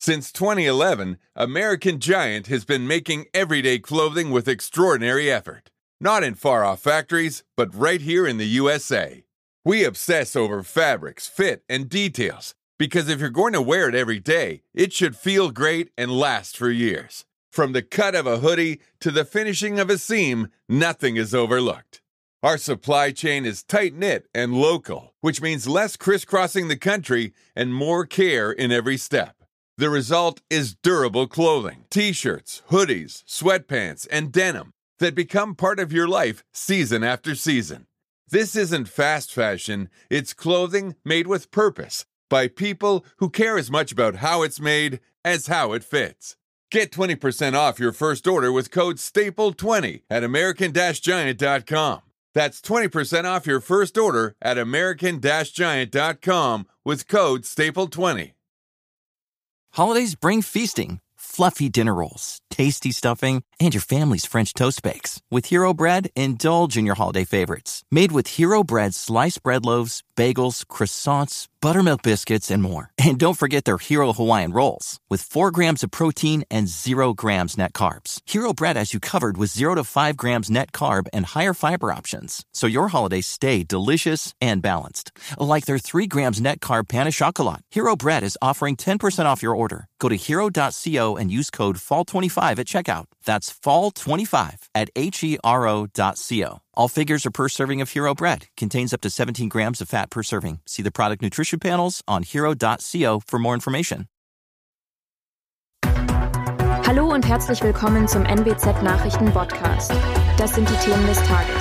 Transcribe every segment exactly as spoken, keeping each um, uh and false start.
Since twenty eleven, American Giant has been making everyday clothing with extraordinary effort. Not in far-off factories, but right here in the U S A. We obsess over fabrics, fit, and details, because if you're going to wear it every day, it should feel great and last for years. From the cut of a hoodie to the finishing of a seam, nothing is overlooked. Our supply chain is tight-knit and local, which means less crisscrossing the country and more care in every step. The result is durable clothing, t-shirts, hoodies, sweatpants, and denim that become part of your life season after season. This isn't fast fashion, it's clothing made with purpose by people who care as much about how it's made as how it fits. Get twenty percent off your first order with code staple twenty at American Giant dot com. That's twenty percent off your first order at American Giant dot com with code staple twenty. Holidays bring feasting, fluffy dinner rolls, tasty stuffing, and your family's French toast bakes. With Hero Bread, indulge in your holiday favorites. Made with Hero Bread's sliced bread loaves, bagels, croissants, buttermilk biscuits, and more. And don't forget their Hero Hawaiian Rolls, with four grams of protein and zero grams net carbs. Hero Bread has you covered with zero to five grams net carb and higher fiber options, so your holidays stay delicious and balanced. Like their three grams net carb pan of chocolate. Hero Bread is offering ten percent off your order. Go to hero dot co and use code fall twenty-five at checkout. That's fall twenty-five at H E R O dot co. All figures are per serving of Hero Bread. Contains up to seventeen grams of fat per serving. See the product nutrition panels on hero dot co for more information. Hallo und herzlich willkommen zum N B Z Nachrichten Podcast. Das sind die Themen des Tages.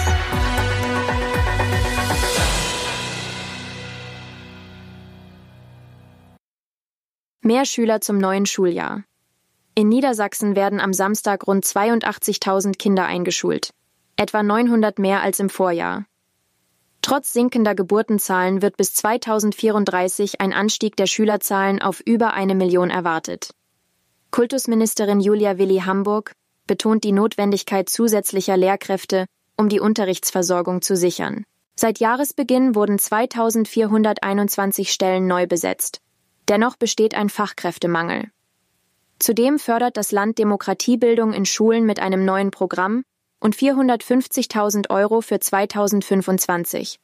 Mehr Schüler zum neuen Schuljahr. In Niedersachsen werden am Samstag rund zweiundachtzigtausend Kinder eingeschult. Etwa neunhundert mehr als im Vorjahr. Trotz sinkender Geburtenzahlen wird bis zweitausendvierunddreißig ein Anstieg der Schülerzahlen auf über eine Million erwartet. Kultusministerin Julia Willi-Hamburg betont die Notwendigkeit zusätzlicher Lehrkräfte, um die Unterrichtsversorgung zu sichern. Seit Jahresbeginn wurden zweitausendvierhunderteinundzwanzig Stellen neu besetzt. Dennoch besteht ein Fachkräftemangel. Zudem fördert das Land Demokratiebildung in Schulen mit einem neuen Programm und vierhundertfünfzigtausend Euro für zweitausendfünfundzwanzig.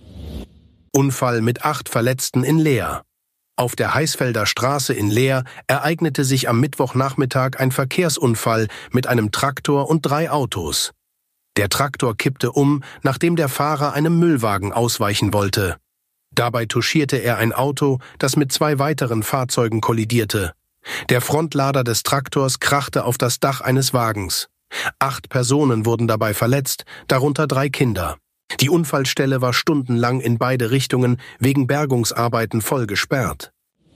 Unfall mit acht Verletzten in Leer. Auf der Heisfelder Straße in Leer ereignete sich am Mittwochnachmittag ein Verkehrsunfall mit einem Traktor und drei Autos. Der Traktor kippte um, nachdem der Fahrer einem Müllwagen ausweichen wollte. Dabei touchierte er ein Auto, das mit zwei weiteren Fahrzeugen kollidierte. Der Frontlader des Traktors krachte auf das Dach eines Wagens. Acht Personen wurden dabei verletzt, darunter drei Kinder. Die Unfallstelle war stundenlang in beide Richtungen wegen Bergungsarbeiten voll gesperrt.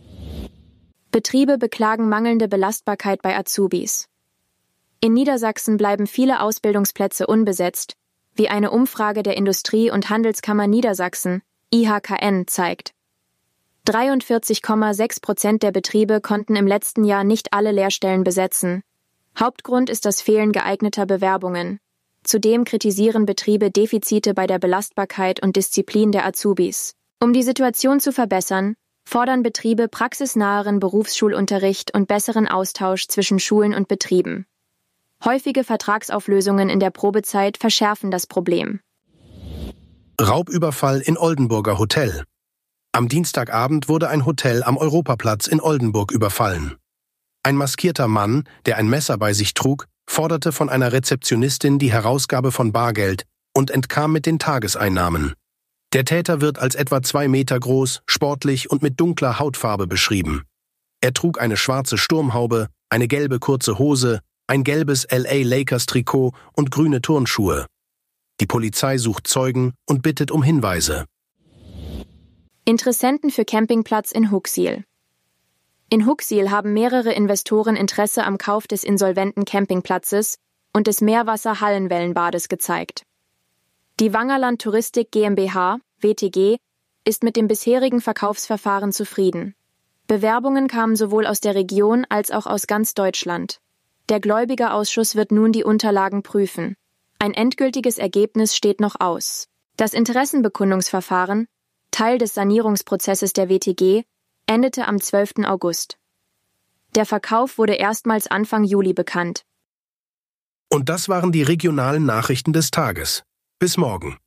Betriebe beklagen mangelnde Belastbarkeit bei Azubis. In Niedersachsen bleiben viele Ausbildungsplätze unbesetzt, wie eine Umfrage der Industrie- und Handelskammer Niedersachsen, I H K N, zeigt. dreiundvierzig Komma sechs Prozent der Betriebe konnten im letzten Jahr nicht alle Lehrstellen besetzen. Hauptgrund ist das Fehlen geeigneter Bewerbungen. Zudem kritisieren Betriebe Defizite bei der Belastbarkeit und Disziplin der Azubis. Um die Situation zu verbessern, fordern Betriebe praxisnaheren Berufsschulunterricht und besseren Austausch zwischen Schulen und Betrieben. Häufige Vertragsauflösungen in der Probezeit verschärfen das Problem. Raubüberfall in Oldenburger Hotel. Am Dienstagabend wurde ein Hotel am Europaplatz in Oldenburg überfallen. Ein maskierter Mann, der ein Messer bei sich trug, forderte von einer Rezeptionistin die Herausgabe von Bargeld und entkam mit den Tageseinnahmen. Der Täter wird als etwa zwei Meter groß, sportlich und mit dunkler Hautfarbe beschrieben. Er trug eine schwarze Sturmhaube, eine gelbe kurze Hose, ein gelbes L A Lakers Trikot und grüne Turnschuhe. Die Polizei sucht Zeugen und bittet um Hinweise. Interessenten für Campingplatz in Huxil. In Huxil haben mehrere Investoren Interesse am Kauf des insolventen Campingplatzes und des Meerwasser-Hallenwellenbades gezeigt. Die Wangerland Touristik GmbH, W T G, ist mit dem bisherigen Verkaufsverfahren zufrieden. Bewerbungen kamen sowohl aus der Region als auch aus ganz Deutschland. Der Gläubigerausschuss wird nun die Unterlagen prüfen. Ein endgültiges Ergebnis steht noch aus. Das Interessenbekundungsverfahren, Teil des Sanierungsprozesses der W T G, endete am zwölften August. Der Verkauf wurde erstmals Anfang Juli bekannt. Und das waren die regionalen Nachrichten des Tages. Bis morgen.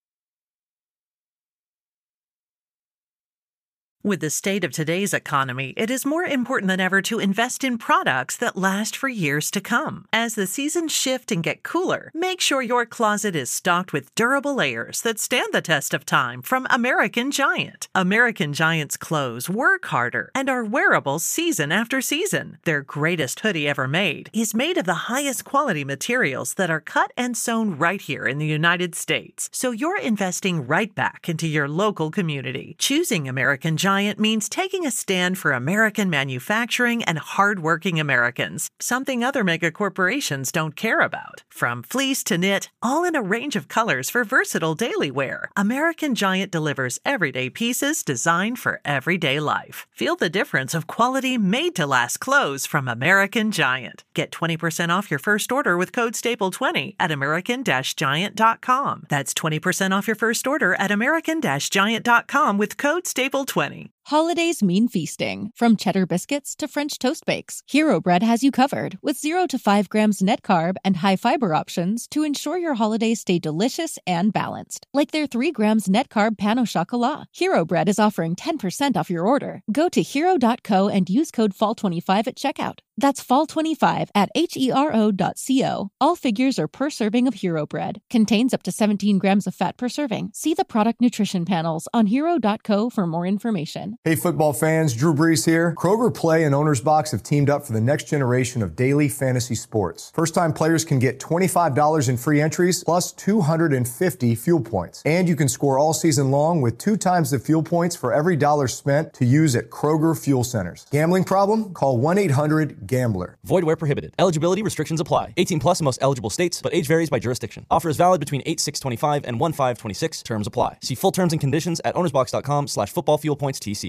With the state of today's economy, it is more important than ever to invest in products that last for years to come. As the seasons shift and get cooler, make sure your closet is stocked with durable layers that stand the test of time from American Giant. American Giant's clothes work harder and are wearable season after season. Their greatest hoodie ever made is made of the highest quality materials that are cut and sewn right here in the United States. So you're investing right back into your local community. Choosing American Giant means taking a stand for American manufacturing and hardworking Americans, something other mega corporations don't care about. From fleece to knit, all in a range of colors for versatile daily wear, American Giant delivers everyday pieces designed for everyday life. Feel the difference of quality made-to-last clothes from American Giant. Get twenty percent off your first order with code staple twenty at american giant dot com. That's twenty percent off your first order at american giant dot com with code staple twenty. Holidays mean feasting. From cheddar biscuits to French toast bakes, Hero Bread has you covered with zero to five grams net carb and high fiber options to ensure your holidays stay delicious and balanced. Like their three grams net carb pan au chocolat. Hero Bread is offering ten percent off your order. Go to hero dot co and use code fall twenty-five at checkout. That's fall twenty-five at hero dot co. All figures are per serving of Hero Bread. Contains up to seventeen grams of fat per serving. See the product nutrition panels on hero dot co for more information. Hey football fans, Drew Brees here. Kroger Play and Owner's Box have teamed up for the next generation of daily fantasy sports. First-time players can get twenty-five dollars in free entries plus two hundred fifty fuel points. And you can score all season long with two times the fuel points for every dollar spent to use at Kroger Fuel Centers. Gambling problem? Call one eight hundred gambler. Void where prohibited. Eligibility restrictions apply. eighteen plus in most eligible states, but age varies by jurisdiction. Offer is valid between eight six twenty-five and one five twenty-six. Terms apply. See full terms and conditions at ownersbox dot com slash football fuel points T C.